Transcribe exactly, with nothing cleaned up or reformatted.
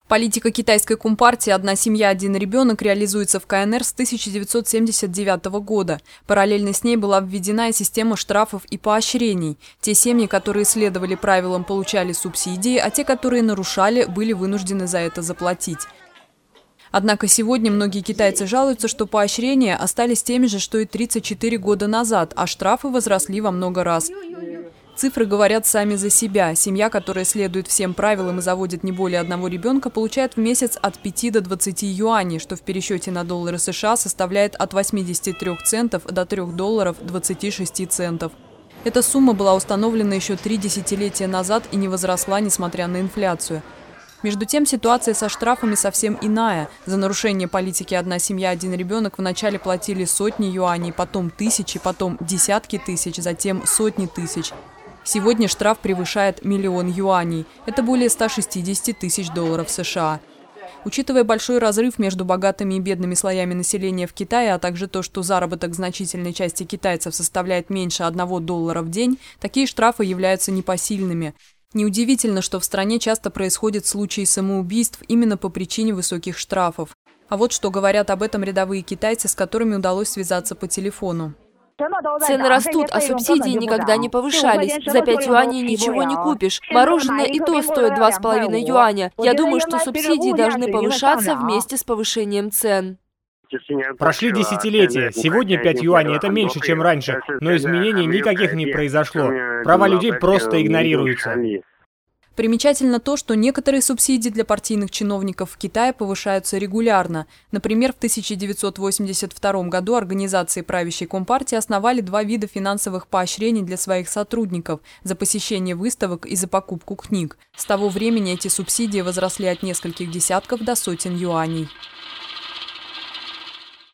Политика китайской компартии «Одна семья, один ребенок» реализуется в ка эн эр с тысяча девятьсот семьдесят девятого года. Параллельно с ней была введена и система штрафов и поощрений. Те семьи, которые следовали правилам, получали субсидии, а те, которые нарушали, были вынуждены за это заплатить. Однако сегодня многие китайцы жалуются, что поощрения остались теми же, что и тридцать четыре года назад, а штрафы возросли во много раз. Цифры говорят сами за себя. Семья, которая следует всем правилам и заводит не более одного ребенка, получает в месяц от пяти до двадцати юаней, что в пересчете на доллары США составляет от восьмидесяти трёх центов до трёх долларов двадцати шести центов. Эта сумма была установлена еще три десятилетия назад и не возросла, несмотря на инфляцию. Между тем, ситуация со штрафами совсем иная. За нарушение политики «Одна семья, один ребенок» вначале платили сотни юаней, потом тысячи, потом десятки тысяч, затем сотни тысяч. Сегодня штраф превышает миллион юаней. Это более ста шестидесяти тысяч долларов США. Учитывая большой разрыв между богатыми и бедными слоями населения в Китае, а также то, что заработок значительной части китайцев составляет меньше одного доллара в день, такие штрафы являются непосильными. Неудивительно, что в стране часто происходят случаи самоубийств именно по причине высоких штрафов. А вот что говорят об этом рядовые китайцы, с которыми удалось связаться по телефону. Цены растут, а субсидии никогда не повышались. За пять юаней ничего не купишь. Мороженое и то стоит два с половиной юаня. Я думаю, что субсидии должны повышаться вместе с повышением цен. Прошли десятилетия. Сегодня пять юаней – это меньше, чем раньше. Но изменений никаких не произошло. Права людей просто игнорируются. Примечательно то, что некоторые субсидии для партийных чиновников в Китае повышаются регулярно. Например, в тысяча девятьсот восемьдесят втором году организации правящей компартии основали два вида финансовых поощрений для своих сотрудников – за посещение выставок и за покупку книг. С того времени эти субсидии возросли от нескольких десятков до сотен юаней.